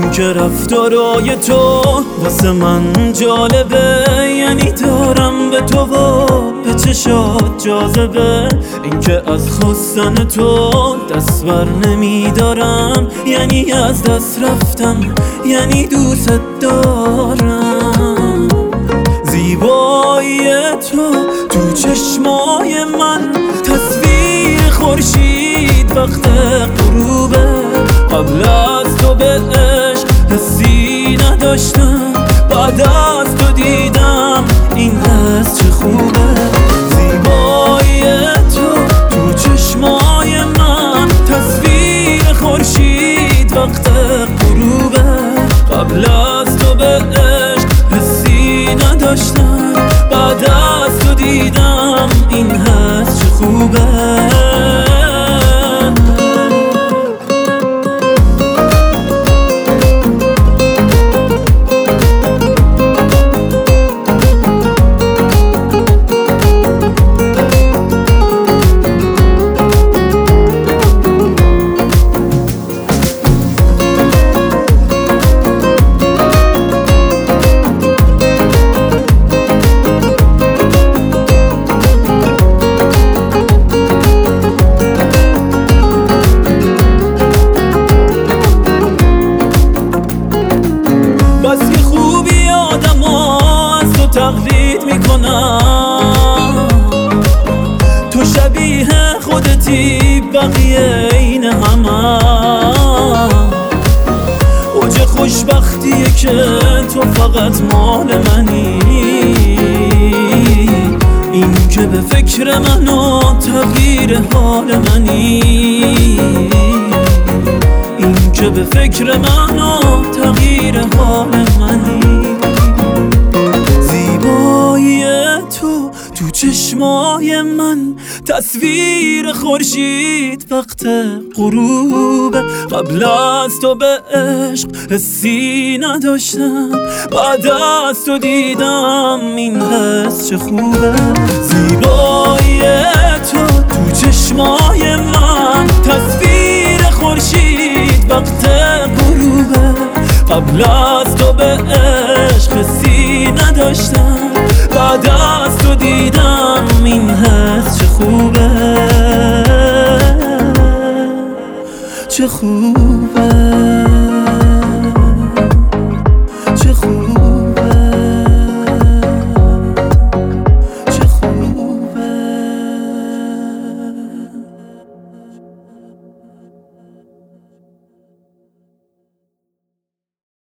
که رفتارای تو واسه من جالبه، یعنی دارم به تو و به چشات جاذبه. این که از خواستن تو دست بر نمیدارم، یعنی از دست رفتم، یعنی دوست دارم. زیبایی تو چشمای من تصویر خورشید وقت غروبه. قبل از تو به عشق حسی نداشتم، بعد از تو دیدم این حس چه خوبه. زیبایی تو چشمای من تصویر خورشید وقت غروبه. قبل از تو به عشق حسی نداشتم، بعد از تو دیدم این حس چه خوبه. بس که خوبی آدم ها از تو تقلید میکنم، تو شبیه خودتی بقیه این همه. اوج خوشبختیه که تو فقط مال منی، این که به فکر من و تغییر حال منی، این که به فکر من و تغییر حال منی. زیبایی تو چشمای من تصویر خورشید وقت غروب. قبل از تو به عشق حسی نداشتم، بعد از تو دیدم این حس چه خوبه. زیبایی تو چشمای من تصویر خورشید وقت غروبه. قبل از تو به عشق حسی نداشتم، بعد از تو دیدم این حس چه خوبه، چه خوبه.